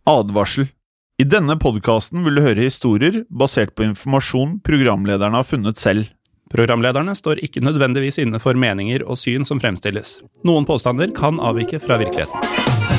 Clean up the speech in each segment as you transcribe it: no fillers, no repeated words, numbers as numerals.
Advarsel. I denne podcasten vil du høre historier basert på informasjon programlederne har funnet selv. Programlederne står ikke nødvendigvis inne for meninger og syn som fremstilles. Noen påstander kan avvike fra virkeligheten.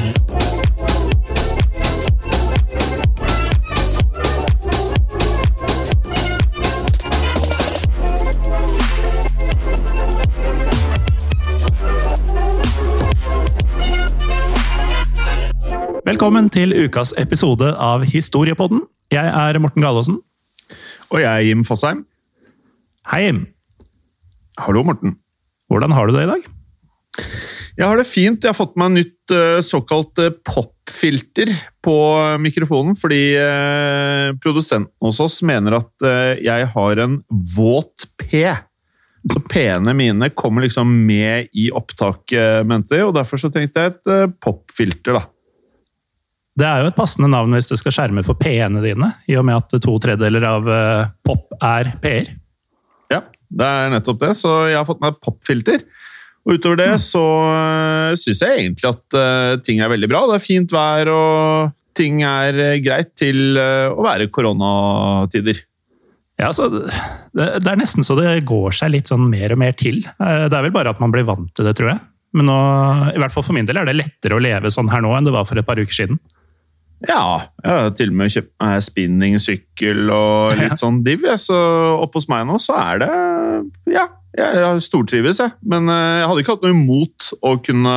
Velkommen til ukas episode av Historiepodden. Jeg er Morten Galaasen. Og jeg er Jim Fosheim. Hei, Jim. Hallo, Morten. Hvordan har du det i dag? Jeg har det fint. Jeg har fått meg nytt såkalt popfilter på mikrofonen, fordi produsenten hos oss mener at jeg har en våt P. Så P-ene mine kommer liksom med i opptaket, og derfor så tenkte jeg et popfilter, da. Det er jo et passende navn hvis det skal skjerme for P-ene dine, i og med at 2/3 av pop er P-er. Ja, det er nettopp det, så jeg har fått meg et popfilter. Og utover det så synes jeg egentlig at ting er veldig bra. Det er fint vær, og ting er greit til å være koronatider. Ja, så det er nesten så det går seg litt sånn mer og mer til. Det er vel bare at man blir vant til det, tror jeg. Men nå, i hvert fall for min del, er det lettere å leve sånn her nå enn det var for et par uker siden. Ja, jeg har til og med kjøpt meg spinningsykkel og litt sånn div, så oppe hos meg nå så er det, ja, jeg stortrives jeg, men jeg hadde ikke hatt noe imot å kunne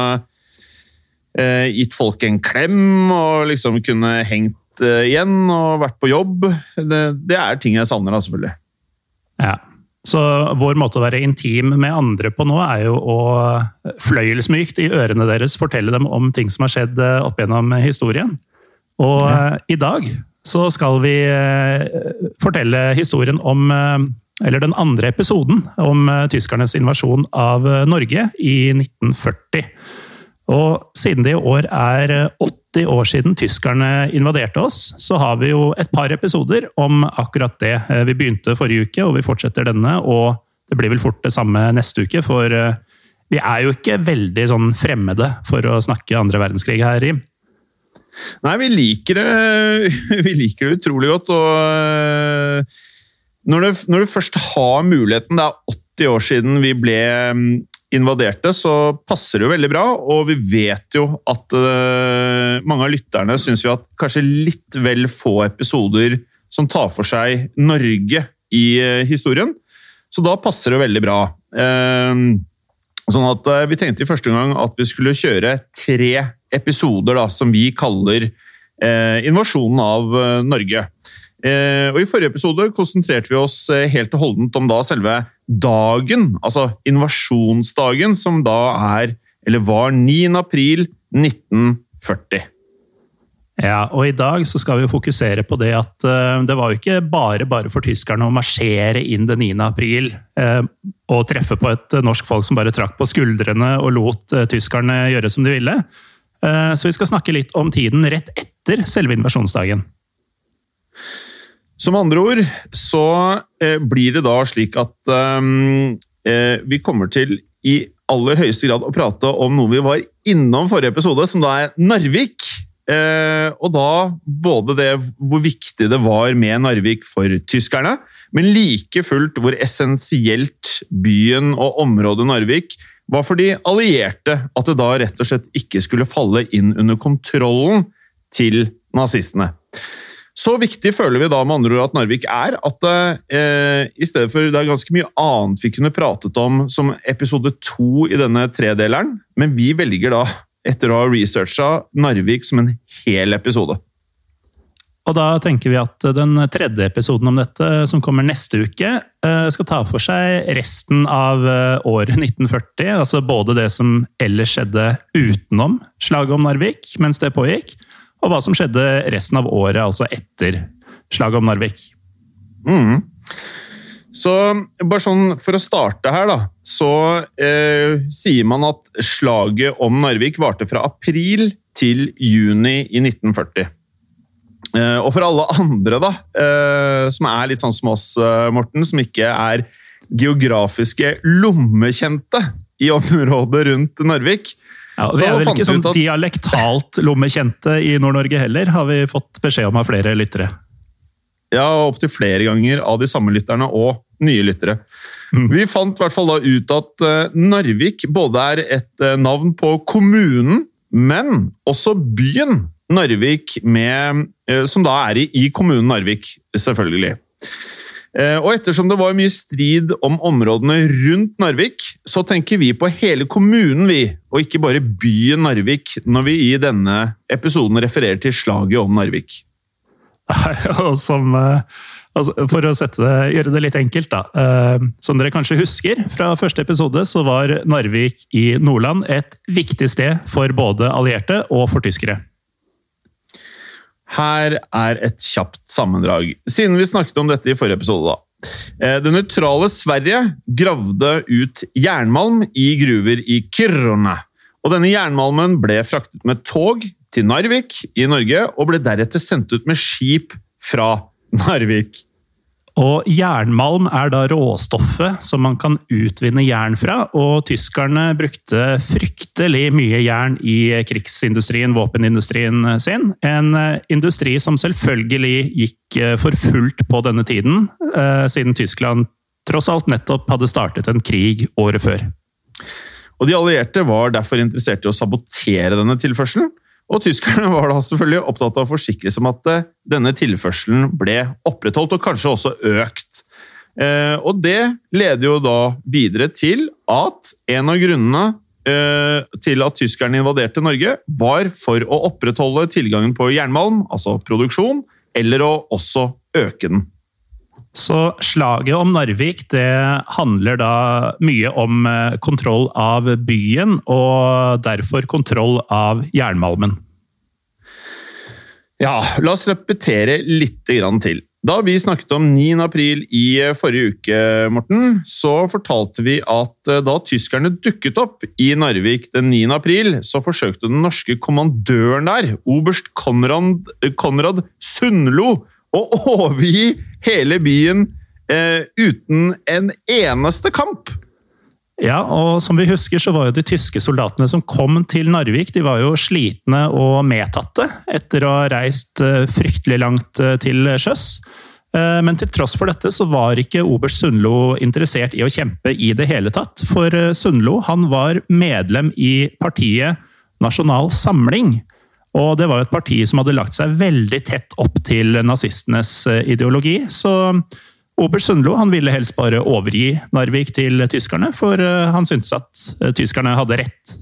gitt folk en klem og liksom kunne hengt igjen og vært på jobb. Det er ting jeg savner da, selvfølgelig. Ja, så vår måte å være intim med andre på nå er jo å fløyelsmykt i ørene deres fortelle dem om ting som har skjedd opp gjennom historien. Og i dag så skal vi fortelle historien om, eller den andre episoden, om tyskernes invasjon av Norge i 1940. Og siden det i år er 80 år siden tyskerne invaderte oss, så har vi jo et par episoder om akkurat det. Vi begynte forrige uke, og vi fortsetter denne, og det blir vel fort det samme neste uke, for vi er jo ikke veldig sånn fremmede for å snakke andre verdenskrig her, Jim. Nei, vi liker det utrolig godt, og når du først har muligheten, det er 80 år siden vi ble invaderte, så passer det jo veldig bra, og vi vet jo at mange av lytterne synes vi at kanskje litt vel få episoder som tar for seg Norge i historien, så da passer det veldig bra. Sånn at vi tenkte i første gang at vi skulle kjøre 3 episoder da, som vi kaller invasjonen av Norge. Og i forrige episode konsentrerte vi oss helt og holdent om da selve dagen, altså invasjonsdagen, som da eller var 9. april 1940. Ja, og i dag så skal vi fokusere på det at det var jo ikke bare for tyskerne å marsjere inn den 9. april og treffe på et norsk folk som bare trakk på skuldrene og lot tyskerne gjøre som de ville. Så vi skal snakke litt om tiden rett etter selve invasjonsdagen. Som andre ord så blir det da slik at vi kommer til i aller høyeste grad å prate om noe vi var innom forrige episode, som da er Narvik. Og da både det hvor viktig det var med Narvik for tyskerne, men like fullt hvor essensielt byen og området Narvik var for de allierte at det da rett og slett ikke skulle falle inn under kontrollen til nazistene. Så viktig føler vi da med andre ord at Narvik er at i stedet for det er ganske mye annet vi kunne pratet om som episode 2 i denne 3-deleren, men vi velger da etter å ha researchet Narvik som en hel episode. Og da tenker vi at den 3. episoden om dette, som kommer neste uke, skal ta for seg resten av året 1940, altså både det som ellers skjedde utenom slaget om Narvik mens det pågikk, og hva som skjedde resten av året, altså etter slaget om Narvik. Så bare sånn for å starte her da, så sier man at slaget om Narvik varte fra april til juni i 1940. Og for alle andre da, som er litt sånn som oss, Morten, som ikke er geografiske lommekjente i området rundt Narvik, Ja, vi vel ikke sånn dialektalt lommekjente i Nord-Norge heller, har vi fått beskjed om av flere lyttere. Ja, opp til flere ganger av de samme lytterne og nye lyttere. Vi fant I hvert fall da ut at Narvik både et navn på kommunen, men også byen Narvik, som da I kommunen Narvik, selvfølgelig. Og ettersom det var mye strid om områdene rundt Narvik, så tenker vi på hele kommunen og ikke bare byen Narvik, når vi I denne episoden refererer til slaget om Narvik. Og for å gjøre det litt enkelt da, som dere kanskje husker fra første episode, så var Narvik I Nordland et viktig sted for både allierte og for tyskere. Her et kjapt sammendrag, siden vi snakket om dette I forrige episode. Det nøytrale Sverige gravde ut jernmalm I gruver I Kiruna, og denne jernmalmen ble fraktet med tog til Narvik I Norge, og ble deretter sendt ut med skip fra Narvik. Og jernmalm da råstoffet som man kan utvinne jern fra, og tyskerne brukte fryktelig mye jern I krigsindustrien, våpenindustrien sin. En industri som selvfølgelig gikk for fullt på denne tiden, siden Tyskland tross alt nettopp hadde startet en krig året før. Og de allierte var derfor interessert I å sabotere denne tilførselen, og tyskerne var da selvfølgelig opptatt av å forsikre seg om at denne tilførselen ble opprettholdt og kanskje også økt. Og det leder jo da videre til at en av grunnene til at tyskerne invaderte Norge var for å opprettholde tilgangen på jernmalm, altså produksjon, eller å også øke den. Så slaget om Narvik, det handler da mye om kontroll av byen, og derfor kontroll av jernmalmen. Ja, la oss repetere litt grann til. Da vi snakket om 9. april I forrige uke, Morten, så fortalte vi at da tyskerne dukket opp I Narvik den 9. april, så forsøkte den norske kommandøren der, oberst Konrad Sundlo, å overgi hele byen uten en eneste kamp. Ja, og som vi husker så var jo de tyske soldatene som kom til Narvik, de var jo slitne og medtatte etter å ha reist fryktelig langt til sjøs. Men til tross for dette så var ikke oberst Sundlo interessert I å kjempe I det hele tatt, for Sundlo han var medlem I partiet Nasjonal Samling, og det var jo et parti som hadde lagt seg veldig tett opp til nazistenes ideologi, så oberst Sundlo han ville helst bare overgi Narvik til tyskerne, for han syntes at tyskerne hadde rett.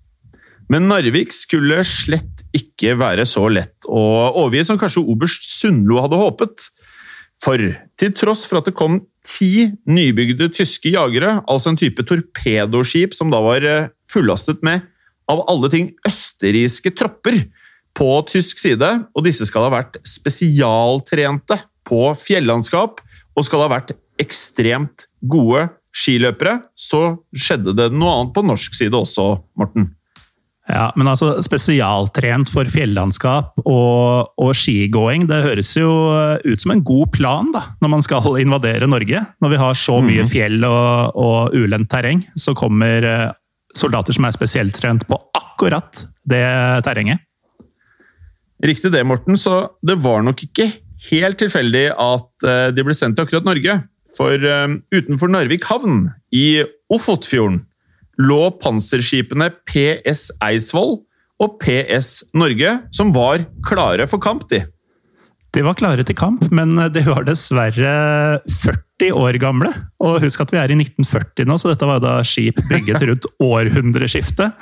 Men Narvik skulle slett ikke være så lett å overgi som kanskje oberst Sundlo hadde håpet. For til tross for at det kom 10 nybygde tyske jagere, altså en type torpedoskip som da var fullastet med av alle ting østerrikske tropper, på tysk side, og disse skal ha vært spesialtrente på fjellandskap, og skal ha vært ekstremt gode skiløpere, så skjedde det noe annet på norsk side også, Morten. Ja, men altså spesialtrent for fjellandskap og skigåing, det høres jo ut som en god plan da, når man skal invadere Norge. Når vi har så mye fjell og ulendt terreng, så kommer soldater som spesielt trent på akkurat det terrenget. Riktig det, Morten, så det var nok ikke helt tilfeldig at de ble sendt til akkurat Norge. For utenfor Narvik havn, I Ofotfjorden, lå panserskipene PS Eidsvoll og PS Norge, som var klare for kamp, de. De var klare til kamp, men de var dessverre 40 år gamle. Og husk at vi I 1940 nå, så dette var da skip bygget rundt århundreskiftet.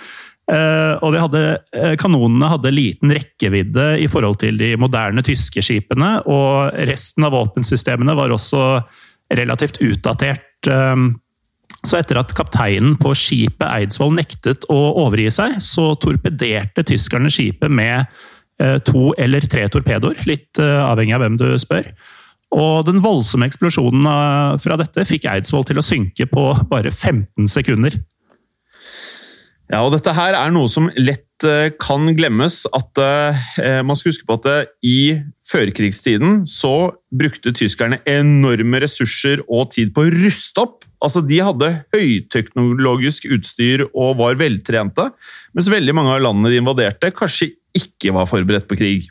Og kanonene hadde liten rekkevidde I forhold til de moderne tyske skipene, og resten av våpensystemene var også relativt utdatert. Så etter at kapteinen på skipet Eidsvoll nektet å overgi seg, så torpederte tyskerne skipet med 2 eller 3 torpedoer, litt avhengig av hvem du spør. Og den voldsomme eksplosjonen fra dette fikk Eidsvoll til å synke på bare 15 sekunder. Ja, og dette her noe som lett kan glemmes, at man skal huske på at I førkrigstiden så brukte tyskerne enorme ressurser og tid på å ruste opp Altså, de hadde høyteknologisk utstyr og var veltrente, mens veldig mange av landene de invaderte kanskje ikke var forberedt på krig.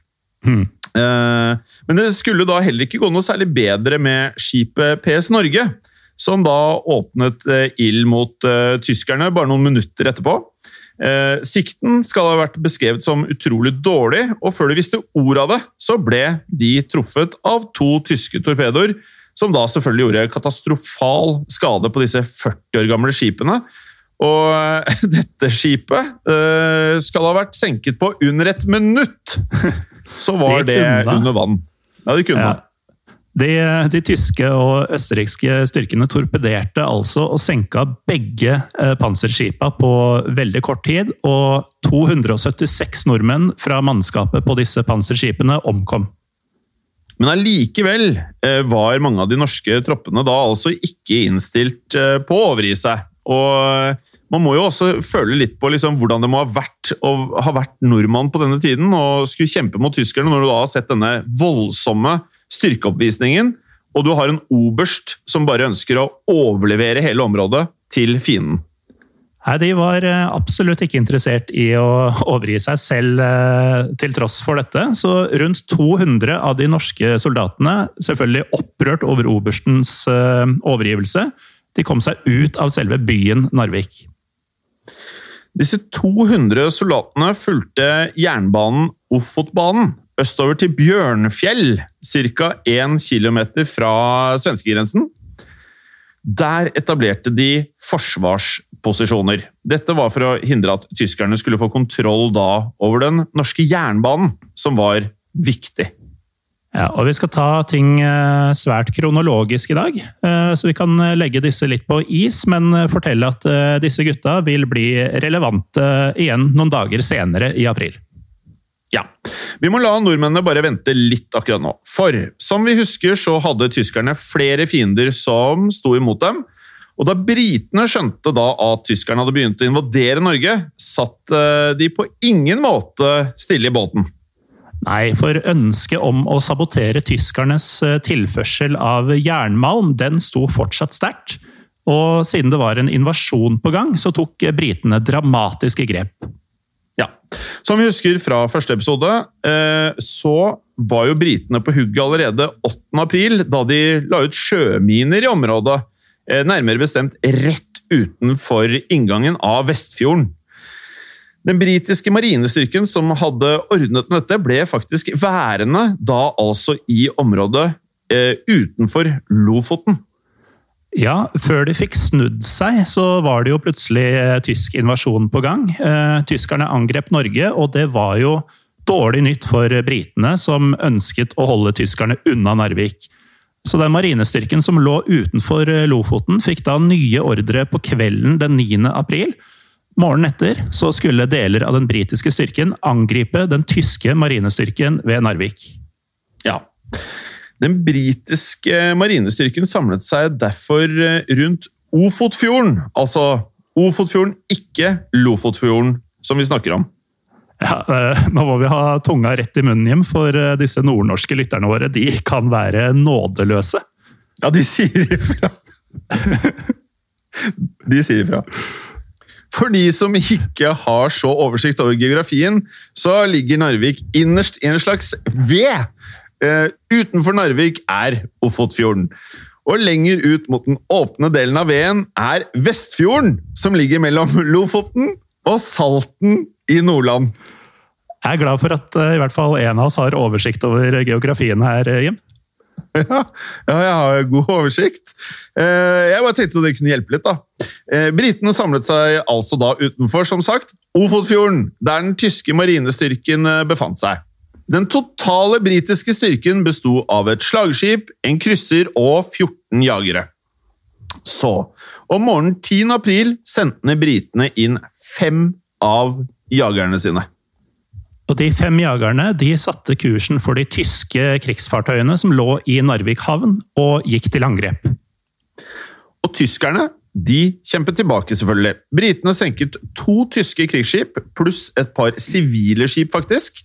Men det skulle da heller ikke gå noe særlig bedre med skipet PS Norge, som da åpnet ild mot tyskerne bare noen minutter etterpå. Sikten skal ha vært beskrevet som utrolig dårlig, og før de visste ord av det, så ble de truffet av 2 tyske torpedoer, som da selvfølgelig gjorde katastrofal skade på disse 40 år gamle skipene. Og dette skipet skal ha vært senket på under 1 minutt. Så var det under vann. Ja, de kunne. Ja. De tyske og østerrikske styrkene torpederte altså og senka begge panserskipa på veldig kort tid, og 276 nordmenn fra mannskapet på disse panserskipene omkom. Men allikevel var mange av de norske troppene da altså ikke innstilt på å overgi seg. Og man må jo også føle litt på liksom hvordan det må ha vært å ha vært nordmann på denne tiden og skulle kjempe mot tyskerne når du da har sett denne voldsomme styrkeoppvisningen, og du har en oberst som bare ønsker å overlevere hele området til fienden. Nei, de var absolutt ikke interessert i å overgi seg selv til tross for dette. Så rundt 200 av de norske soldatene, selvfølgelig opprørt over oberstens overgivelse, de kom seg ut av selve byen Narvik. Disse 200 soldatene fulgte jernbanen Ofotbanen østover til Bjørnfjell, ca. 1 kilometer fra svenskegrensen. Der etablerte de forsvarsposisjoner. Dette var for å hindre at tyskerne skulle få kontroll da over den norske jernbanen, som var viktig. Ja, og vi skal ta ting svært kronologisk i dag, så vi kan legge disse litt på is, men fortelle at disse gutta vil bli relevante igjen noen dager senere i april. Ja, vi må la nordmennene bare vente litt akkurat nå. For, som vi husker, så hadde tyskerne flere fiender som sto imot dem. Og da britene skjønte da at tyskerne hadde begynt å invadere Norge, satt de på ingen måte stille i båten. Nei, for ønsket om å sabotere tyskernes tilførsel av jernmalm, den sto fortsatt sterkt. Og siden det var en invasjon på gang, så tok britene dramatiske grep. Ja, som vi husker fra første episode, så var jo britene på hugget allerede 8. april, da de la ut sjøminer i området, nærmere bestemt rett utenfor inngangen av Vestfjorden. Den britiske marinestyrken som hadde ordnet dette ble faktisk værende da altså i området utenfor Lofoten. Ja, før de fikk snudd seg, så var det jo plutselig tysk invasjon på gang. Tyskerne angrep Norge, og det var jo dårlig nytt for britene, som ønsket å holde tyskerne unna Narvik. Så den marinestyrken som lå utenfor Lofoten fikk da nye ordre på kvelden den 9. april. Morgenen etter så skulle deler av den britiske styrken angripe den tyske marinestyrken ved Narvik. Ja. Den britiske marinestyrken samlet seg derfor rundt Ofotfjorden, altså Ofotfjorden, ikke Lofotfjorden, som vi snakker om. Ja, nå må vi ha tunga rett i munnen hjem, for disse nordnorske lytterne våre, de kan være nådeløse. Ja, de sier ifra. De sier ifra. For de som ikke har så oversikt over geografien, så ligger Narvik innerst i en slags V. Utenfor Narvik er Ofotfjorden. Og lenger ut mot den åpne delen av veien er Vestfjorden, som ligger mellom Lofoten og Salten i Nordland. Jeg er glad for at i hvert fall en av oss har oversikt over geografien her, Jim. Ja, jeg har god oversikt. Jeg bare tenkte at det kunne hjelpe litt da. Britene samlet seg altså da utenfor, som sagt, Ofotfjorden, der den tyske marinestyrken befant seg. Den totale britiske styrken bestod av et slagskip, en krysser og 14 jagere. Så, om morgenen 10. april sendte britene inn 5 av jagerne sine. Og de 5 jagerne de satte kursen for de tyske krigsfartøyene som lå i Narvik havn og gikk til angrep. Og tyskerne, de kjempet tilbake selvfølgelig. Britene senket 2 tyske krigsskip, pluss et par sivile skip faktisk.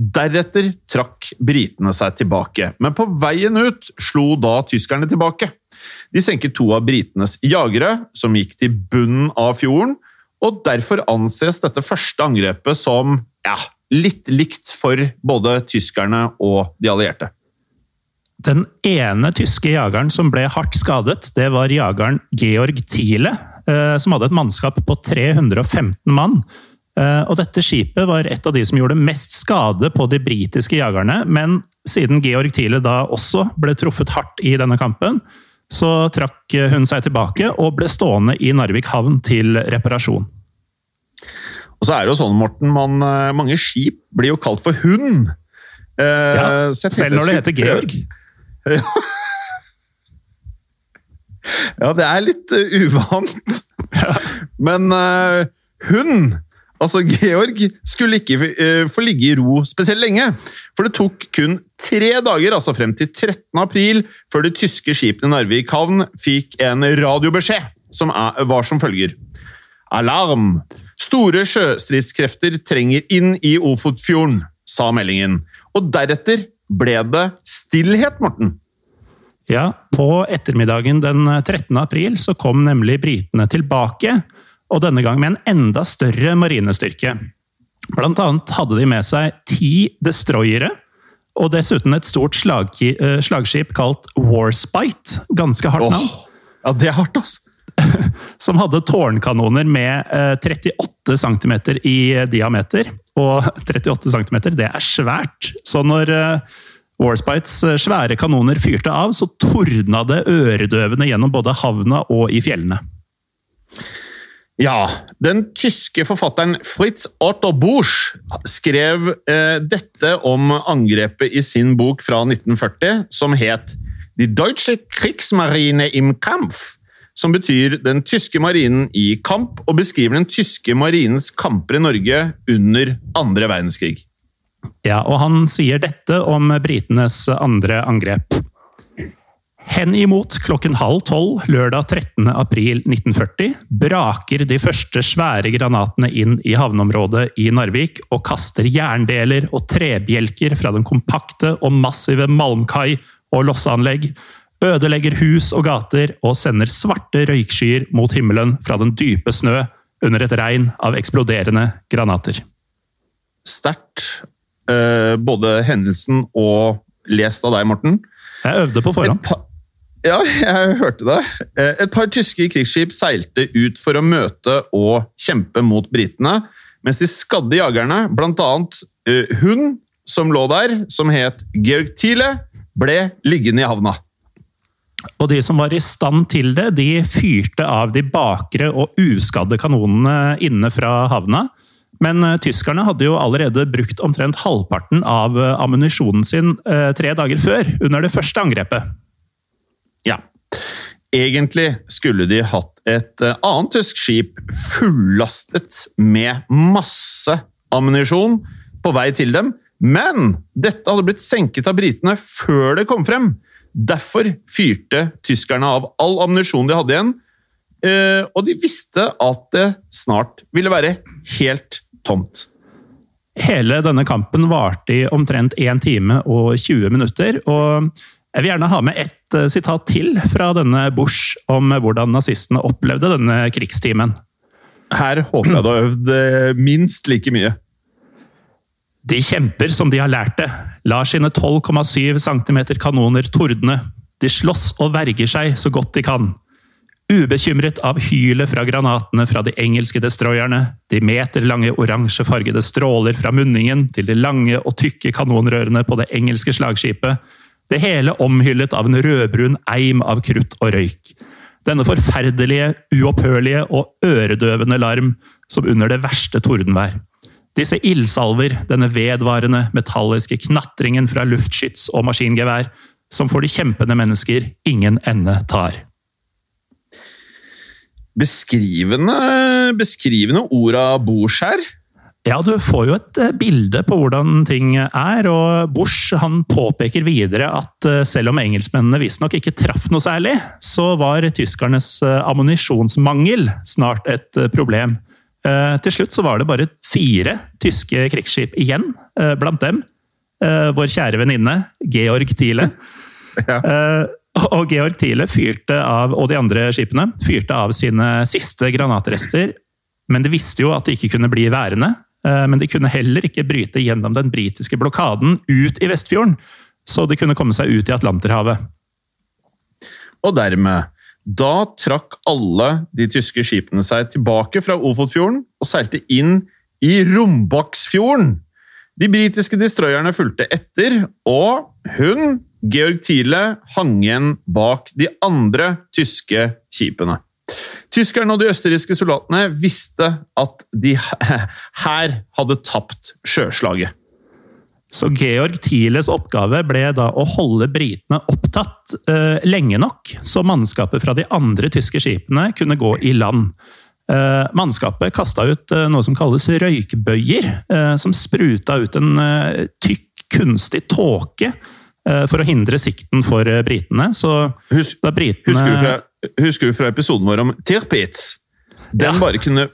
Deretter trakk britene seg tilbake, men på veien ut slo da tyskerne tilbake. De senket 2 av britenes jagere, som gikk til bunnen av fjorden, og derfor anses dette første angrepet som litt likt for både tyskerne og de allierte. Den ene tyske jageren som ble hardt skadet, det var jageren Georg Thiele, som hadde et mannskap på 315 mann. Og dette skipet var et av de som gjorde mest skade på de britiske jagerne, men siden Georg Thiele da også ble truffet hardt i denne kampen, så trakk hun seg tilbake og ble stående i Narvik havn til reparasjon. Og så er det jo sånn, Morten, mange skip blir jo kalt for hund. Selv når det heter Georg. Ja, det er litt uvant. Men hund, altså Georg, skulle ikke få ligge i ro spesielt lenge. For det tok kun 3 dager, altså frem til 13. april, før de tyske skipene i Narvik havn fikk en radiobeskjed, som var som følger. Alarm! Store sjøstridskrefter trenger inn i Ofotfjorden, sa meldingen. Og deretter ble det stillhet, Morten. Ja, på ettermiddagen den 13. april så kom nemlig britene tilbake, og denne gang med en enda større marinestyrke. Blant annet hadde de med seg 10 destroyere, og dessuten et stort slagskip kalt Warspite, ganske hardt navn. Ja, det er hardt, altså. Som hadde tårnkanoner med 38 cm i diameter, og 38 cm, det er svært. Så når Warspites svære kanoner fyrte av, så tordna det øredøvende gjennom både havna og i fjellene. Ja, den tyske forfatteren Fritz Otto Busch skrev dette om angrepet i sin bok fra 1940, som het Die Deutsche Kriegsmarine im Kampf, som betyr den tyske marinen i kamp, og beskriver den tyske marinens kamper i Norge under 2. verdenskrig. Ja, og han sier dette om britenes andre angrep. Henimot 11:30 lørdag 13. april 1940 braker de første svære granatene inn i havneområdet i Narvik og kaster jerndeler og trebjelker fra den kompakte og massive malmkai og losseanlegg, ødelegger hus og gater og sender svarte røykskyer mot himmelen fra den dype snø under et regn av eksploderende granater. Sterkt, både hendelsen og lest av deg, Morten. Jeg øvde på forhånd. Ja, jeg hørte det. Et par tyske krigsskip seilte ut for å møte og kjempe mot britene, mens de skadde jagerne, blant annet hun som lå der, som het Georg Thiele, ble liggende i havna. Og de som var i stand til det, de fyrte av de bakre og uskadde kanonene inne fra havna. Men tyskerne hadde jo allerede brukt omtrent halvparten av ammunisjonen sin 3 dager før, under det første angrepet. Ja, egentlig skulle de hatt et annet tysk skip fullastet med masse ammunisjon på vei til dem, men dette hadde blitt senket av britene før det kom frem. Derfor fyrte tyskerne av all ammunisjon de hadde igjen, og de visste at det snart ville være helt tomt. Hele denne kampen varte i omtrent 1 time og 20 minutter, og jeg vil gjerne ha med et sitat til fra denne Busch om hvordan nazistene opplevde denne krigstimen. Her håper jeg du har øvd minst like mye. De kjemper som de har lært det, lar sine 12,7 cm kanoner tordne. De slåss og verger seg så godt de kan. Ubekymret av hylet fra granatene fra de engelske destroyerne, de meterlange oransjefargede stråler fra munningen til de lange og tykke kanonrørene på det engelske slagskipet, det hele omhyllet av en rødbrun eim av krutt og røyk. Denne forferdelige, uopphørlige og øredøvende larm som under det verste tordenvær. Disse ildsalver, denne vedvarende, metalliske knatringen fra luftskyts og maskingevær, som for de kjempende mennesker ingen ende tar. Beskrivende ord av Busch her. Ja, du får jo et bilde på hvordan ting er, og Busch han påpeker videre at selv om engelskmennene visstnok ikke traff noe særlig, så var tyskernes ammunisjonsmangel snart et problem. Til slutt så var det bare 4 tyske krigsskip igjen, blant dem vår kjære venninne, Georg Thiele. Ja. Og Georg Thiele og de andre skipene fyrte av sine siste granatrester, men de visste jo at de ikke kunne bli værende. Men de kunne heller ikke bryte gjennom den britiske blokaden ut i Vestfjorden, så de kunne komme seg ut i Atlanterhavet. Og dermed, da trakk alle de tyske skipene seg tilbake fra Ofotfjorden og seilte inn i Rombaksfjorden. De britiske destroyerne fulgte etter, og Georg Thiele, hang igjen bak de andre tyske skipene. Tyskerne og de østerrikske soldatene visste at de her hadde tapt sjøslaget. Så Georg Thieles oppgave ble da å holde britene opptatt lenge nok, så mannskapet fra de andre tyske skipene kunne gå i land. Mannskapet kastet ut noe som kalles røykbøyer, som spruta ut en tykk, kunstig tåke for å hindre sikten for britene. Så da britene... Husker du fra episoden vår om Tirpitz? Den kunne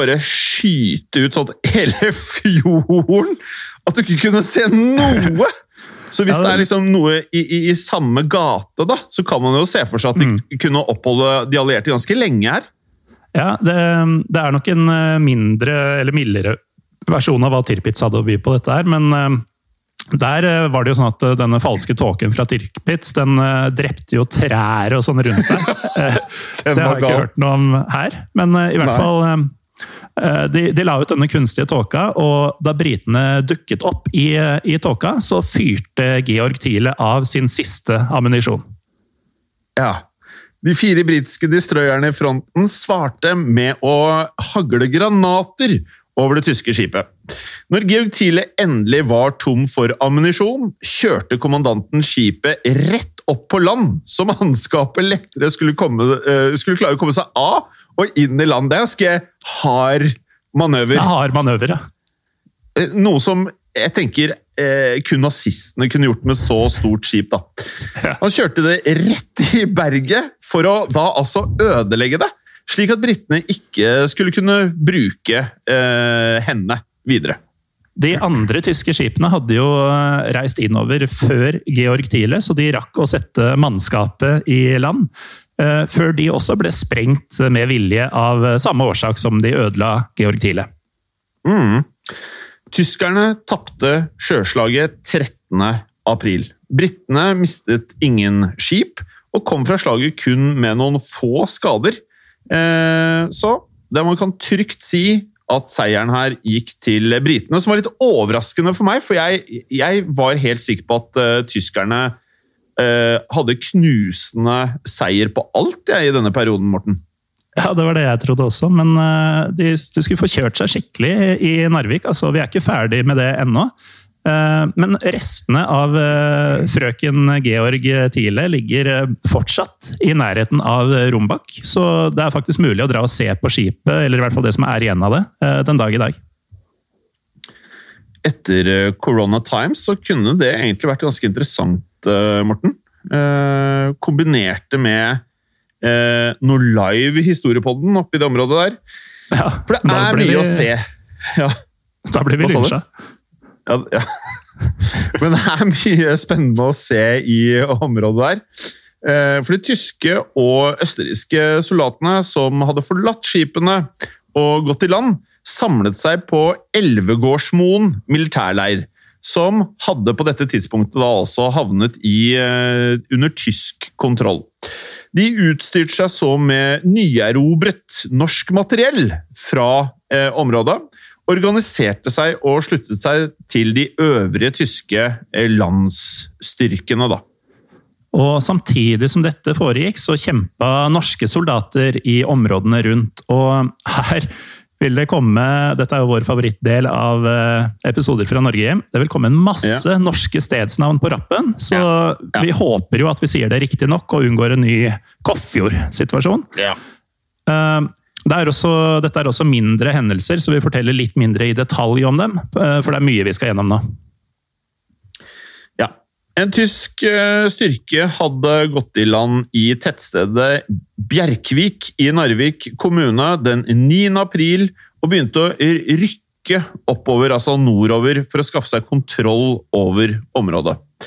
skyte ut sånn hele fjorden, at du ikke kunne se noe! Så hvis det er liksom noe i samme gate, da, så kan man jo se for seg at de kunne oppholde de allierte ganske lenge her. Ja, det er nok en mindre, eller mildere versjon av hva Tirpitz hadde å by på dette her, men der var det jo sånn at denne falske tåken fra Tirpitz, den drepte jo trær og sånn rundt seg. Det har jeg ikke hørt noe om her, men i hvert fall de la ut denne kunstige tåka, og da britene dukket opp i tåka, så fyrte Georg Thiele av sin siste ammunisjon. Ja, de 4 britiske destroyerne i fronten svarte med å hagle granater over det tyske skipet. Når Georg Thiele endelig var tom for ammunisjon, kjørte kommandanten skipet rett opp på land, så mannskapet lettere skulle klare å komme seg av og inn i land. Det er ganske hard manøver. Det er hard manøver, ja. Noe som jeg tenker kun nazistene kunne gjort med så stort skip, da. Ja. Han kjørte det rett i berget for å da altså ødelegge det, slik at britene ikke skulle kunne bruke henne videre. De andre tyske skipene hadde jo reist innover før Georg Thiele, så de rakk å sette mannskapet i land, før de også ble sprengt med vilje av samme årsak som de ødela Georg Thiele. Tyskerne tappte sjøslaget 13. april. Britene mistet ingen skip, og kom fra slaget kun med noen få skader. Så det man kan trygt si at seieren her gikk til britene, som var litt overraskende for meg, for jeg var helt sikker på at tyskerne hadde knusende seier på alt i denne perioden, Morten. Ja, det var det jeg trodde også, men de skulle få kjørt seg skikkelig i Narvik. Altså, vi er ikke ferdig med det ennå. Men restene av frøken Georg Thiele ligger fortsatt i nærheten av Rombak, så det er faktisk mulig å dra og se på skipet, eller i hvert fall det som er igjen av det, den dag i dag. Etter Corona Times så kunne det egentlig vært ganske interessant, Morten. Kombinerte med noe live historiepodden oppi det området der. Ja, for det er mye å se. Ja. Da blir vi lynsja. Ja. Men det er mye spennende å se i området der. For de tyske og østerrikske soldatene som hadde forlatt skipene og gått i land, samlet seg på Elvegårdsmoen militærleir, som hadde på dette tidspunktet da også havnet under tysk kontroll. De utstyrte seg så med nyerobret norsk materiell fra området, organiserte seg og sluttet seg til de øvrige tyske landsstyrkene, da. Og samtidig som dette foregikk, så kjempa norske soldater i områdene rundt. Og her vil det komme, dette er jo vår favorittdel av episoder fra Norge hjem, det vil komme en masse norske stedsnavn på rappen, så vi håper jo at vi sier det riktig nok og unngår en ny Koffjord-situasjon. Ja. Dette er også mindre hendelser, så vi forteller litt mindre i detalj om dem, for det er mye vi skal gjennom nå. Ja. En tysk styrke hadde gått i land i tettstedet Bjerkvik i Narvik kommune den 9. april og begynte å rykke oppover, altså nordover, for å skaffe seg kontroll over området.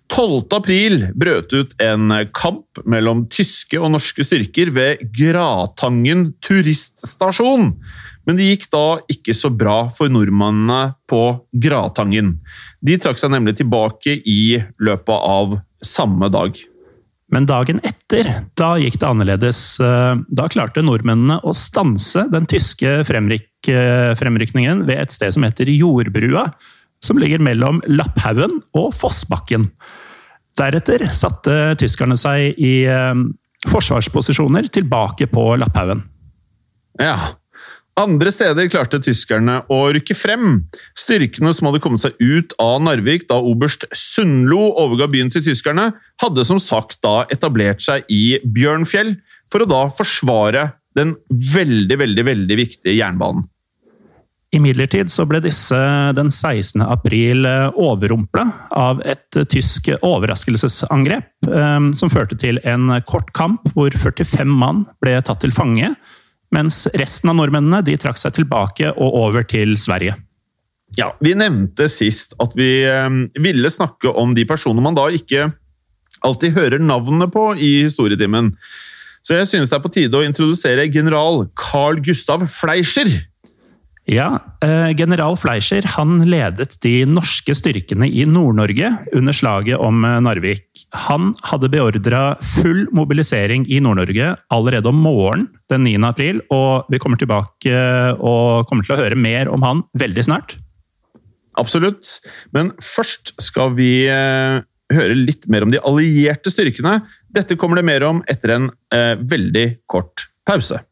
12. april brøt ut en kamp mellom tyske og norske styrker ved Gratangen turiststasjon. Men det gikk da ikke så bra for nordmennene på Gratangen. De trakk seg nemlig tilbake i løpet av samme dag. Men dagen etter, da gikk det annerledes. Da klarte nordmennene å stanse den tyske fremrykningen ved et sted som heter Jordbrua, som ligger mellom Lapphaugen og Fossbakken. Deretter satte tyskerne seg i forsvarsposisjoner tilbake på Lapphaugen. Ja. Andre steder klarte tyskerne å rykke frem. Styrkene som hadde kommet seg ut av Narvik da oberst Sundlo overga byen til tyskerne, hadde som sagt da etablert seg i Bjørnfjell for å da forsvare den veldig viktige jernbanen. Imidlertid så ble disse den 16. april overrumplet av et tysk overraskelsesangrep som førte til en kort kamp hvor 45 mann ble tatt til fange, mens resten av nordmennene de trakk seg tilbake og over til Sverige. Ja, vi nevnte sist at vi ville snakke om de personer man da ikke alltid hører navnet på i historietimen. Så jeg synes det på tide å introdusere general Carl Gustav Fleischer. Ja, general Fleischer han ledet de norske styrkene i Nord-Norge under slaget om Narvik. Han hadde beordret full mobilisering i Nord-Norge allerede om morgenen den 9. april, og vi kommer tilbake og kommer til å høre mer om han veldig snart. Absolutt, men først skal vi høre litt mer om de allierte styrkene. Dette kommer det mer om etter en veldig kort pause.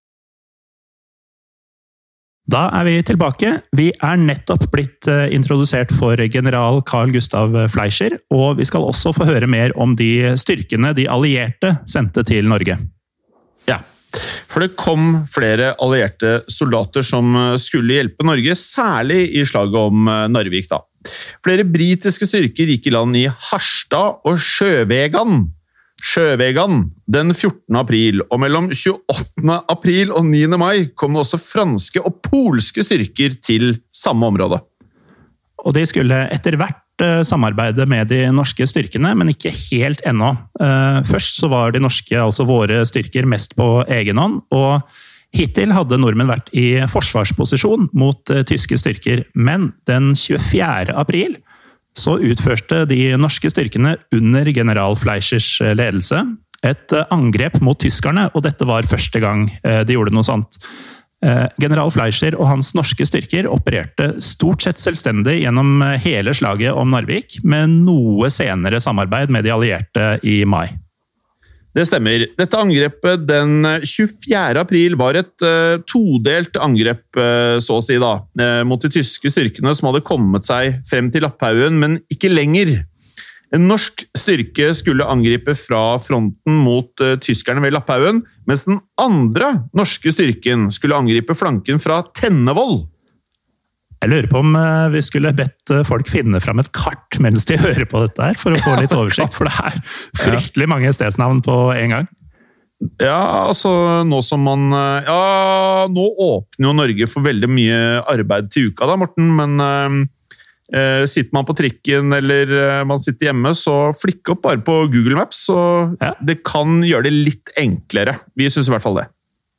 Da vi tilbake. Vi nettopp blitt introdusert for general Carl Gustav Fleischer, og vi skal også få høre mer om de styrkene de allierte sendte til Norge. Ja, for det kom flere allierte soldater som skulle hjelpe Norge, særlig i slaget om Narvik da. Flere britiske styrker gikk i land i Harstad og Sjøvegan den 14. april, og mellom 28. april og 9. mai kom det også franske og polske styrker til samme område. Og de skulle etter hvert samarbeide med de norske styrkene, men ikke helt ennå. Først så var de norske, altså våre styrker, mest på egen hånd, og hittil hadde nordmenn vært i forsvarsposisjon mot tyske styrker, men den 24. april så utførte de norske styrkene under general Fleischers ledelse et angrep mot tyskerne, og dette var første gang de gjorde noe sånt. General Fleischer og hans norske styrker opererte stort sett selvstendig gjennom hele slaget om Narvik, med noe senere samarbeid med de allierte i mai. Det stemmer. Dette angrepet den 24. april var et todelt angrep, så å si da, mot de tyske styrkene som hadde kommet seg frem til Lapphaugen, men ikke lenger. En norsk styrke skulle angripe fra fronten mot tyskerne ved Lapphaugen, mens den andre norske styrken skulle angripe flanken fra Tennevoll. Jeg lurer på om vi skulle bedt folk finne frem et kart mens de hører på dette her, for å få litt oversikt, for det fryktelig mange stedsnavn på en gang. Ja, altså nå som man... Ja, nå åpner jo Norge for veldig mye arbeid til uka da, Morten, men sitter man på trikken eller man sitter hjemme, så flikk opp bare på Google Maps, så det kan gjøre det litt enklere. Vi synes i hvert fall det.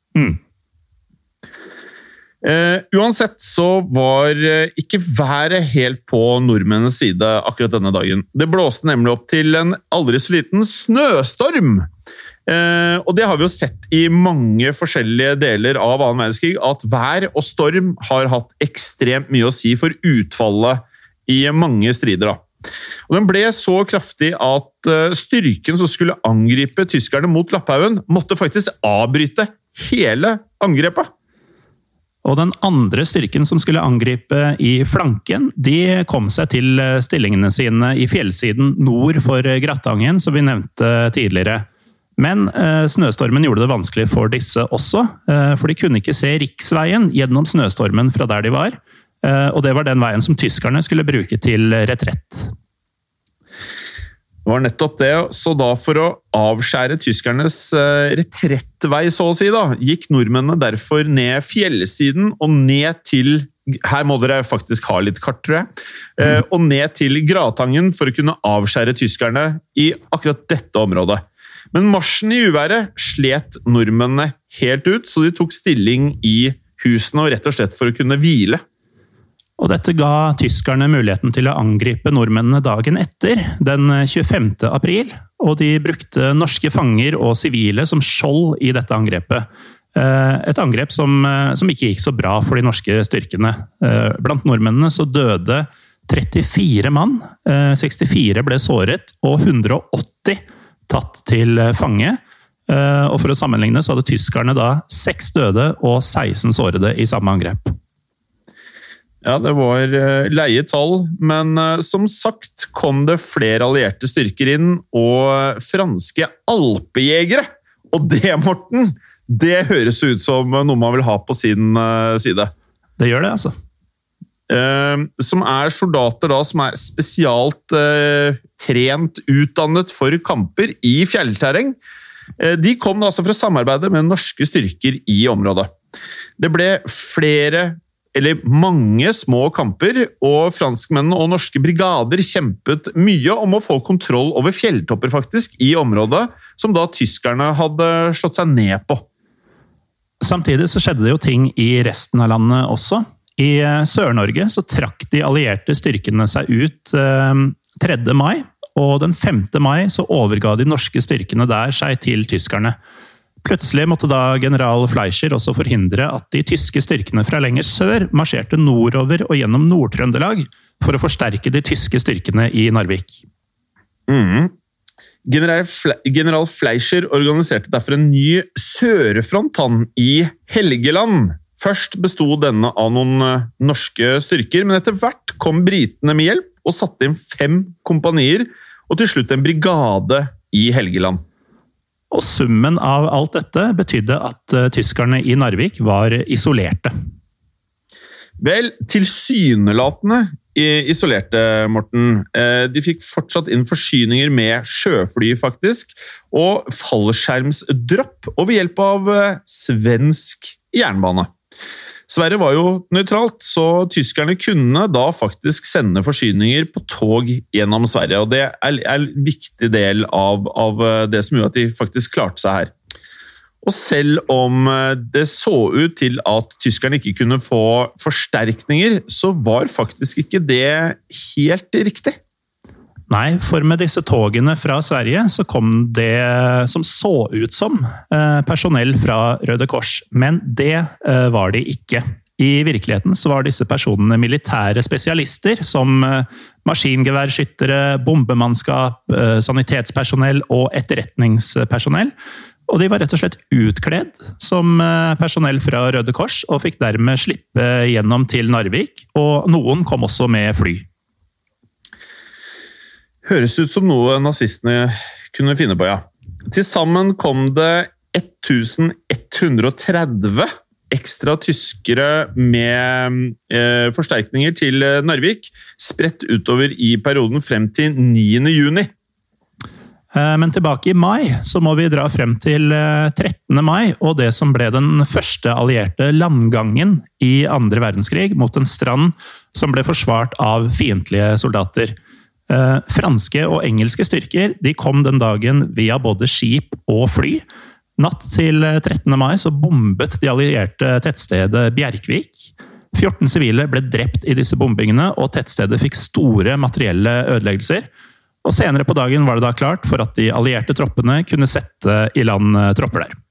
Uansett så var ikke været helt på nordmennenes side akkurat denne dagen. Det blåste nemlig opp til en aldri så liten snøstorm. Og det har vi jo sett i mange forskjellige deler av annen verdenskrig, at vær og storm har hatt ekstremt mye å si for utfallet i mange strider. Og den ble så kraftig at styrken som skulle angripe tyskerne mot Lapphaugen måtte faktisk avbryte hele angrepet. Og den andre styrken som skulle angripe i flanken, de kom seg til stillingene sine i fjellsiden nord for Gratangen, som vi nevnte tidligere. Men snøstormen gjorde det vanskelig for disse også, for de kunne ikke se riksveien gjennom snøstormen fra der de var, og det var den veien som tyskerne skulle bruke til retrett. Det var nettopp det, så da for å avskjære tyskernes retrettvei, så å si da, gikk nordmennene derfor ned fjellsiden og ned til her må dere faktisk ha litt kart, tror jeg, og ned til Gratangen for å kunne avskjære tyskerne i akkurat dette området. Men marsjen i uværet slet nordmennene helt ut, så de tok stilling i husene og rett og slett for å kunne hvile. Og dette ga tyskerne muligheten til å angripe nordmennene dagen etter, den 25. april, og de brukte norske fanger og sivile som skjold i dette angrepet. Et angrep som ikke gikk så bra for de norske styrkene. Blant nordmennene så døde 34 mann, 64 ble såret, og 180 tatt til fange. Og for å sammenligne så hadde tyskerne da 6 døde og 16 sårede i samme angrep. Ja, det var leie tall, men som sagt kom det flere allierte styrker inn, og franske alpejegere. Og det, Morten, det høres ut som noe man vil ha på sin side. Det gjør det, altså. Som soldater da, som spesialt trent, utdannet for kamper i fjellterreng. De kom da altså for å samarbeide med norske styrker i området. Det ble mange små kamper, og franskmennene og norske brigader kjempet mye om å få kontroll over fjelltopper faktisk, i området som da tyskerne hadde slått seg ned på. Samtidig så skjedde det jo ting i resten av landet også. I Sør-Norge så trakk de allierte styrkene seg ut 3. mai, og den 5. mai så overga de norske styrkene der seg til tyskerne. Plutselig måtte da general Fleischer også forhindre at de tyske styrkene fra lenger sør marsjerte nordover og gjennom Nord-Trøndelag for å forsterke de tyske styrkene i Narvik. General Fleischer organiserte derfor en ny sørefront i Helgeland. Først bestod denne av noen norske styrker, men etter hvert kom britene med hjelp og satte inn 5 kompanier, og til slutt en brigade i Helgeland. Og summen av alt dette betydde at tyskerne i Narvik var isolerte. Vel, tilsynelatende isolerte, Morten. De fikk fortsatt inn forsyninger med sjøfly, faktisk, og fallskjermsdropp, og ved hjelp av svensk jernbane. Sverige var jo nøytralt, så tyskerne kunne da faktisk sende forsyninger på tog gjennom Sverige, og det en viktig del av det som gjorde at de faktisk klarte seg her. Og selv om det så ut til at tyskerne ikke kunne få forsterkninger, så var faktisk ikke det helt riktig. Nei, for med disse togene fra Sverige så kom det som så ut som personell fra Røde Kors, men det var de ikke. I virkeligheten så var disse personene militære spesialister som maskingeværskyttere, bombemannskap, sanitetspersonell og etterretningspersonell. Og de var rett og slett utkledd som personell fra Røde Kors og fikk dermed slippe gjennom til Narvik, og noen kom også med fly. Høres ut som noe nazistene kunne finne på, ja. Til sammen kom det 1130 ekstra tyskere med forsterkninger til Narvik, spredt utover i perioden frem til 9. juni. Men tilbake i mai så må vi dra frem til 13. mai, og det som ble den første allierte landgangen i andre verdenskrig mot en strand som ble forsvart av fiendtlige soldater. Franske og engelske styrker de kom den dagen via både skip og fly. Natt til 13. mai så bombet de allierte tettstedet Bjerkvik. 14 sivile ble drept i disse bombingene, og tettstedet fikk store materielle ødeleggelser. Og senere på dagen var det da klart for at de allierte troppene kunne sette i land tropper der.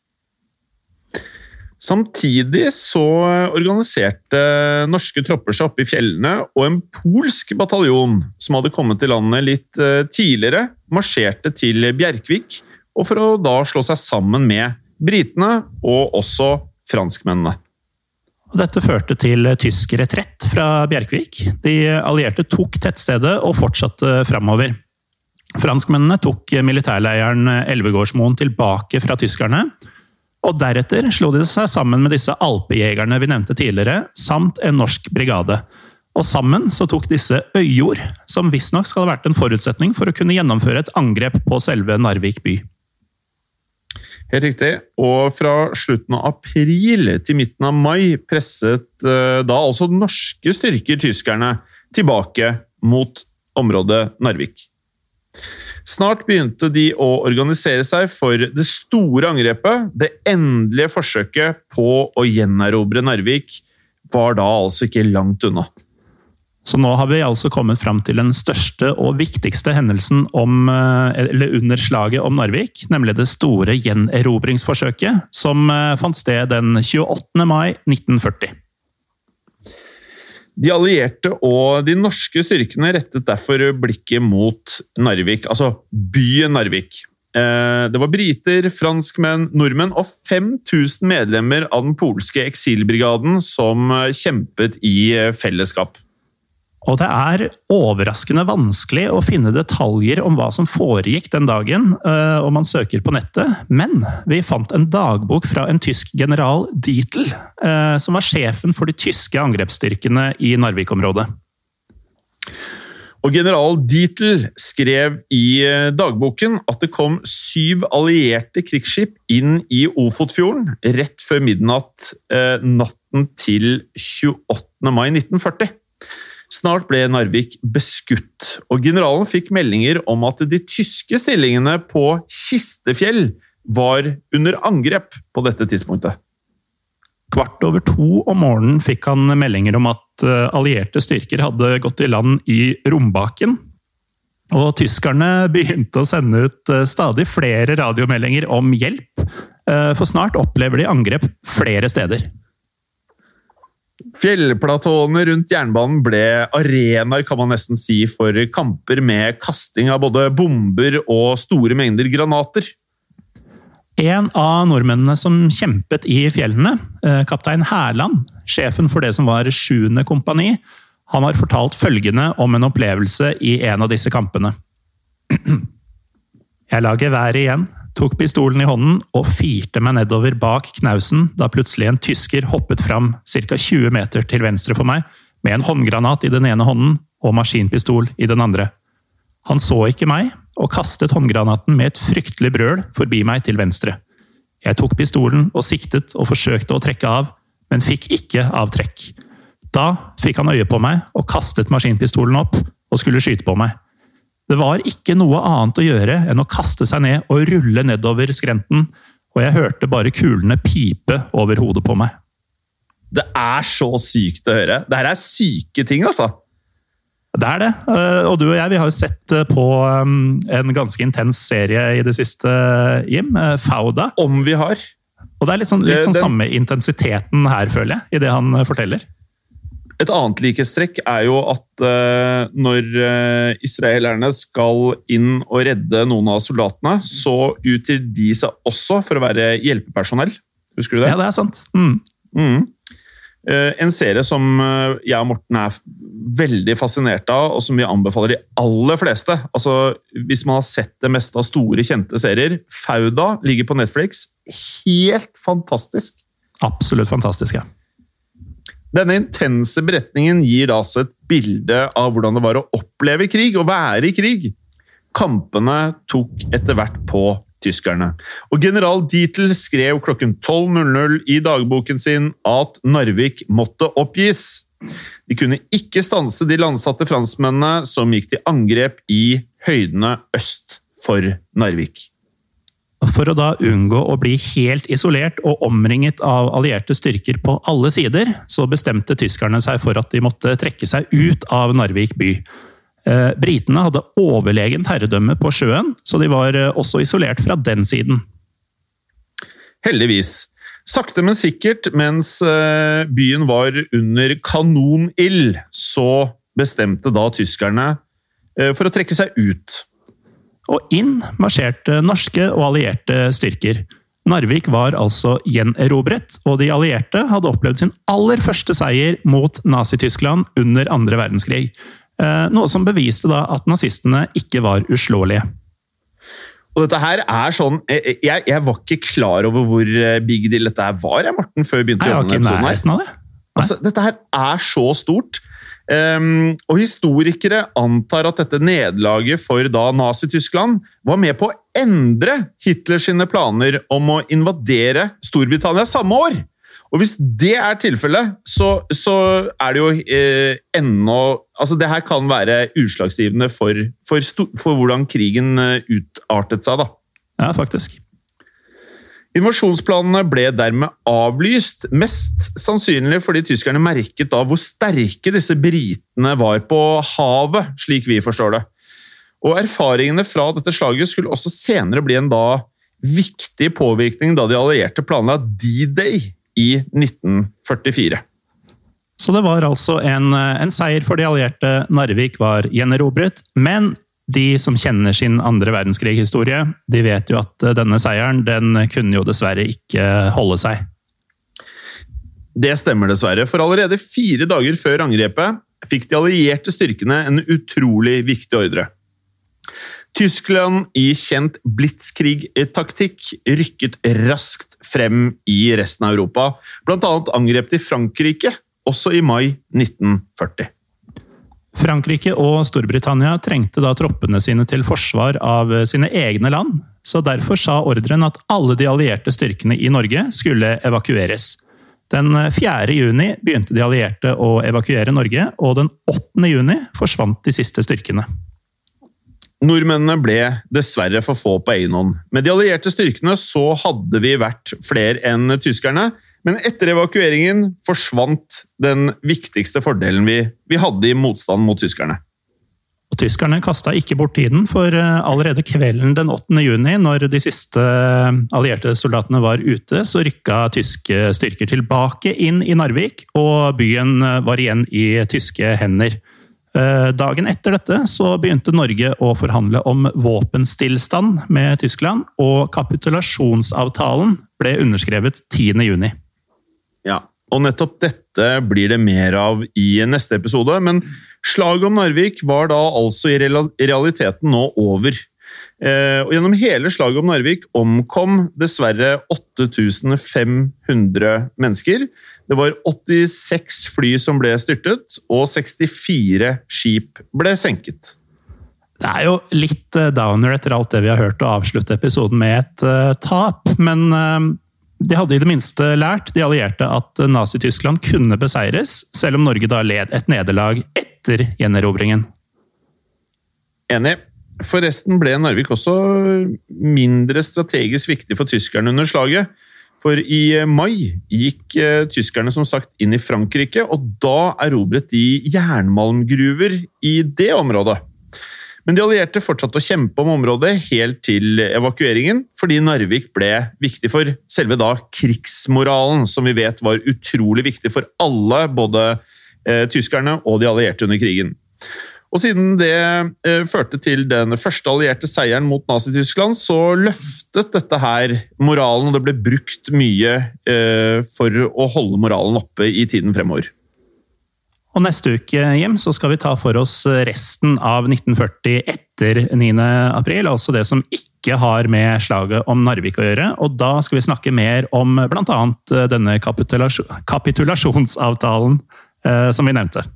Samtidig så organiserte norske tropper seg oppe i fjellene, og en polsk bataljon som hadde kommet til landet litt tidligere, marsjerte til Bjerkvik, og for å da slå seg sammen med britene og også franskmennene. Og dette førte til tysk retrett fra Bjerkvik. De allierte tok tettstedet og fortsatte fremover. Franskmennene tok militærleiren Elvegårdsmoen tilbake fra tyskerne, og deretter slo de seg sammen med disse alpejegerne vi nevnte tidligere, samt en norsk brigade. Og sammen så tok disse øyjord, som visstnok skal ha vært en forutsetning for å kunne gjennomføre et angrep på selve Narvik by. Helt riktig. Og fra slutten av april til midten av mai presset da altså norske styrker tyskerne tilbake mot området Narvik. Snart begynte de å organisere seg for det store angrepet. Det endelige forsøket på å gjenerobre Narvik var da altså ikke langt unna. Så nå har vi altså kommet fram til den største og viktigste hendelsen under slaget om Narvik, nemlig det store gjenerobringsforsøket som fant sted den 28. mai 1940. De allierte og de norske styrkene rettet derfor blikket mot Narvik, altså byen Narvik. Det var briter, franskmenn, nordmenn og 5000 medlemmer av den polske eksilbrigaden som kjempet i fellesskap. Og det er overraskende vanskelig å finne detaljer om hva som foregikk den dagen, om man søker på nettet. Men vi fant en dagbok fra en tysk general Dietl, som var sjefen for de tyske angrepsstyrkene i Narvik-området. Og general Dietl skrev i dagboken at det kom 7 allierte krigsskip inn i Ofotfjorden rett før midnatt natten til 28. mai 1940. Snart ble Narvik beskutt, og generalen fikk meldinger om at de tyske stillingene på Kistefjell var under angrep på dette tidspunktet. 1:15 om morgenen fikk han meldinger om at allierte styrker hadde gått i land i Rombaken, og tyskerne begynte å sende ut stadig flere radiomeldinger om hjelp, for snart opplever de angrep flere steder. Fjellplatåene rundt jernbanen ble arenaer, kan man nesten si, for kamper med kasting av både bomber og store mengder granater. En av nordmennene som kjempet i fjellene, kaptein Herland, sjefen for det som var 7. kompani, han har fortalt følgende om en opplevelse i en av disse kampene. Jeg la geværet igjen, tok pistolen i hånden og firte meg nedover bak knausen da plutselig en tysker hoppet fram ca. 20 meter til venstre for meg med en håndgranat i den ene hånden og maskinpistol i den andre. Han så ikke meg og kastet håndgranaten med et fryktelig brøl forbi meg til venstre. Jeg tok pistolen og siktet og forsøkte å trekke av, men fikk ikke avtrekk. Da fikk han øye på meg og kastet maskinpistolen opp og skulle skyte på meg. Det var ikke noe annet å gjøre enn å kaste seg ned og rulle nedover skrenten, og jeg hørte bare kulene pipe over hodet på meg. Det er så sykt å høre. Det her er syke ting, altså. Det er det, og du og jeg, vi har jo sett på en ganske intens serie i det siste, Jim, Fauda. Om vi har. Og det er litt sånn samme intensiteten her, føler jeg, i det han forteller. Et annet likhetstrekk er jo at når israelerne skal inn og redde noen av soldatene, så utgir de seg også for å være hjelpepersonell. Husker du det? Ja, det er sant. En serie som jeg og Morten er veldig fascinert av, og som vi anbefaler de aller fleste. Altså, hvis man har sett det meste av store, kjente serier, Fauda ligger på Netflix. Helt fantastisk. Absolutt fantastisk, ja. Denne intense beretningen gir da altså et bilde av hvordan det var å oppleve krig og være i krig. Kampene tok etter hvert på tyskerne. Og general Dietl skrev klokken 12:00 i dagboken sin at Narvik måtte oppgis. De kunne ikke stanse de landsatte franskmennene som gikk til angrep i høydene øst for Narvik. For å da unngå å bli helt isolert og omringet av allierte styrker på alle sider, så bestemte tyskerne seg for at de måtte trekke seg ut av Narvik by. Britene hadde overlegent herredømme på sjøen, så de var også isolert fra den siden. Heldigvis. Sakte, men sikkert, mens byen var under kanonild, så bestemte da tyskerne for å trekke seg ut. Og inn marsjerte norske og allierte styrker. Narvik var altså gjenerobret, og de allierte hadde opplevd sin aller første seier mot Nazi-Tyskland under 2. verdenskrig. Noe som beviste da at nazistene ikke var uslåelige. Og dette her er sånn, jeg var ikke klar over hvor big deal dette her var, Morten, før vi begynte å gjøre denne episoden her. Jeg var ikke i nærheten av det. Altså, dette her er så stort. Og historikere antar at dette nederlaget for da Nazi-Tyskland var med på å endre Hitlers sine planer om å invadere Storbritannia samme år. Og hvis det er tilfellet, så er det jo ennå... Altså, det her kan være utslagsgivende for hvordan krigen utartet seg, da. Ja, faktisk. Invasjonsplanene ble dermed avlyst, mest sannsynlig fordi tyskerne merket da hvor sterke disse britene var på havet, slik vi forstår det. Og erfaringene fra dette slaget skulle også senere bli en da viktig påvirkning da de allierte planla D-Day i 1944. Så det var altså en seier for de allierte. Narvik var gjenerobret, men de som kjenner sin andre verdenskrig-historie, de vet jo at denne seieren, den kunne jo dessverre ikke holde seg. Det stemmer dessverre, for allerede 4 dager før angrepet fikk de allierte styrkene en utrolig viktig ordre. Tyskland i kjent blitzkrig-taktikk rykket raskt frem i resten av Europa, blant annet angrep de Frankrike, også i mai 1940. Frankrike og Storbritannia trengte da troppene sine til forsvar av sine egne land, så derfor sa ordren at alle de allierte styrkene i Norge skulle evakueres. Den 4. juni begynte de allierte å evakuere Norge, og den 8. juni forsvant de siste styrkene. Nordmennene ble dessverre for få på egen hånd. Med de allierte styrkene så hadde vi vært flere enn tyskerne, men etter evakueringen forsvant den viktigste fordelen vi hadde i motstand mot tyskerne. Og tyskerne kastet ikke bort tiden, for allerede kvelden den 8. juni, når de siste allierte soldatene var ute, så rykket tyske styrker tilbake inn i Narvik, og byen var igjen i tyske hender. Dagen etter dette så begynte Norge å forhandle om våpenstillstand med Tyskland, og kapitulasjonsavtalen ble underskrevet 10. juni. Ja, og nettopp dette blir det mer av i neste episode, men slaget om Narvik var da altså i realiteten nå over. Og gjennom hele slaget om Narvik omkom dessverre 8500 mennesker. Det var 86 fly som ble styrtet, og 64 skip ble senket. Det er jo litt downer etter alt det vi har hørt, å avslutte episoden med et tap, men de hadde i det minste lært, de allierte, at Nazi-Tyskland kunne beseires, selv om Norge da led et nederlag etter gjenerobringen. Enig. Forresten ble Narvik også mindre strategisk viktig for tyskerne under slaget. For i mai gikk tyskerne som sagt inn i Frankrike, og da erobret de jernmalmgruver i det området. Men de allierte fortsatte å kjempe om området helt til evakueringen, fordi Narvik ble viktig for selve da krigsmoralen, som vi vet var utrolig viktig for alle, både tyskerne og de allierte under krigen. Og siden det førte til den første allierte seieren mot Nazi-Tyskland, så løftet dette her moralen, og det ble brukt mye for å holde moralen oppe i tiden fremover. Og neste uke, Jim, så skal vi ta for oss resten av 1940 etter 9. april, altså det som ikke har med slaget om Narvik å gjøre, og da skal vi snakke mer om blant annet denne kapitulasjonsavtalen som vi nevnte.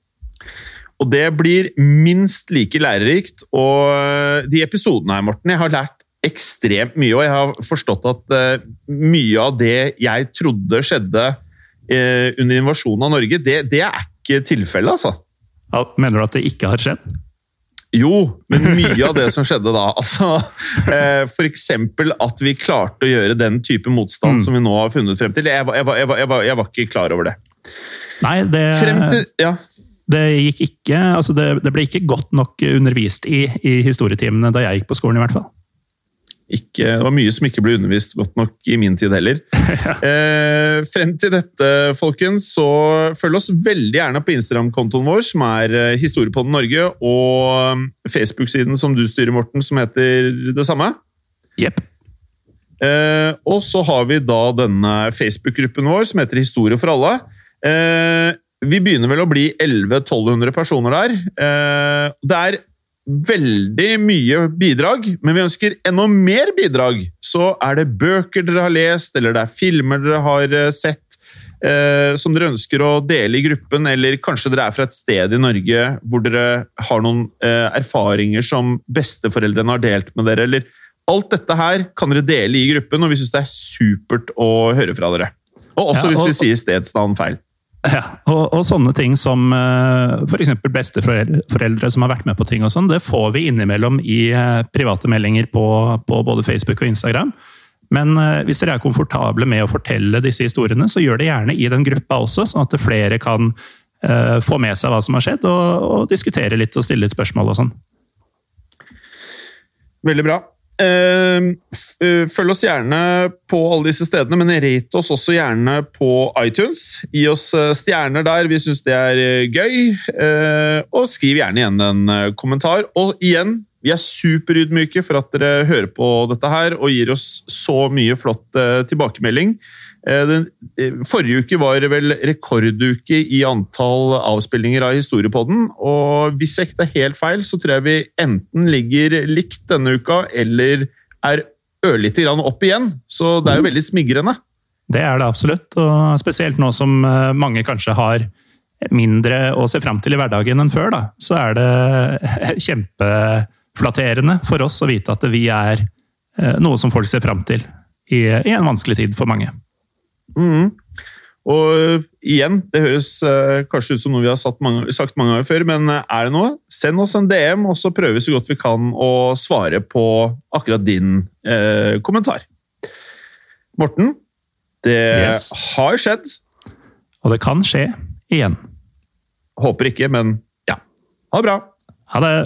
Og det blir minst like lærerikt, og de episodene her, Morten, jeg har lært ekstremt mye, og jeg har forstått at mye av det jeg trodde skjedde under invasjonen av Norge, det er ikke tilfellet, altså. Ja, mener du at det ikke har skjedd? Jo, men mye av det som skjedde da, altså, for eksempel at vi klarte å gjøre den type motstand som vi nå har funnet frem til, jeg var ikke klar over det. Nei, det gikk ikke, altså det ble ikke godt nok undervist i historietimene da jeg gikk på skolen i hvert fall. Det var mye som ikke ble undervist godt nok i min tid heller. Frem til dette, folkens, så følg oss veldig gjerne på Instagram-kontoen vår, som er Historiepodden Norge, og Facebook-siden som du styrer, Morten, som heter det samme. Jepp. Og så har vi da denne Facebook-gruppen vår, som heter Historie for alle. Vi begynner vel å bli 1100-1200 personer der. Det er veldig mye bidrag, men vi ønsker enda mer bidrag. Så er det bøker dere har lest, eller det er filmer dere har sett, som dere ønsker å dele i gruppen, eller kanskje dere fra et sted i Norge hvor dere har noen erfaringer som besteforeldrene har delt med dere, eller alt dette her kan dere dele i gruppen, og vi synes det supert å høre fra dere. Og også hvis vi sier stedsnavn feil. Ja, og sånne ting som for eksempel besteforeldre som har vært med på ting og sånn, det får vi innimellom i private meldinger på både Facebook og Instagram. Men hvis dere komfortable med å fortelle disse historiene, så gjør det gjerne i den gruppa også, sånn at flere kan få med seg hva som har skjedd, og diskutere litt og stille litt spørsmål og sånn. Veldig bra. Følg oss gjerne på alle disse stedene, men rate oss også gjerne på iTunes. Gi oss stjerner der, vi synes det gøy, og skriv gjerne igjen en kommentar. Og igjen, vi superydmyke for at dere hører på dette her, og gir oss så mye flott tilbakemelding. Forrige uke var vel rekorduke i antall avspillinger av Historiepodden, og hvis jeg ikke tar helt feil, så tror jeg vi enten ligger likt denne uka, eller ørlite grann opp igjen, så det jo veldig smigrende. Det det absolutt, og spesielt nå som mange kanskje har mindre å se frem til i hverdagen enn før, da, så det kjempeflatterende for oss å vite at vi noe som folk ser frem til i en vanskelig tid for mange. Og igjen, det høres kanskje ut som noe vi har sagt mange ganger før, men det noe? Send oss en DM, og så prøver vi så godt vi kan å svare på akkurat din kommentar. Morten, det har skjedd. Og det kan skje igjen. Håper ikke, men ja. Ha det bra. Ha det.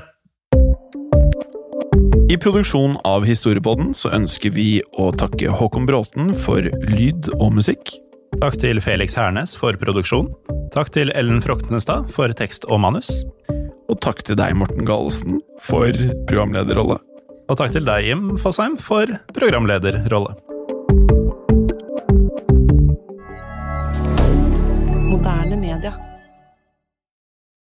I produksjon av Historiepodden så ønsker vi å takke Håkon Bråten for lyd og musikk. Takk til Felix Hernes for produksjon. Takk til Ellen Froktenestad for tekst og manus. Og takk til deg, Morten Galesen, for programlederrolle. Og takk til deg, Jim Fosheim, for programlederrolle. Moderne media.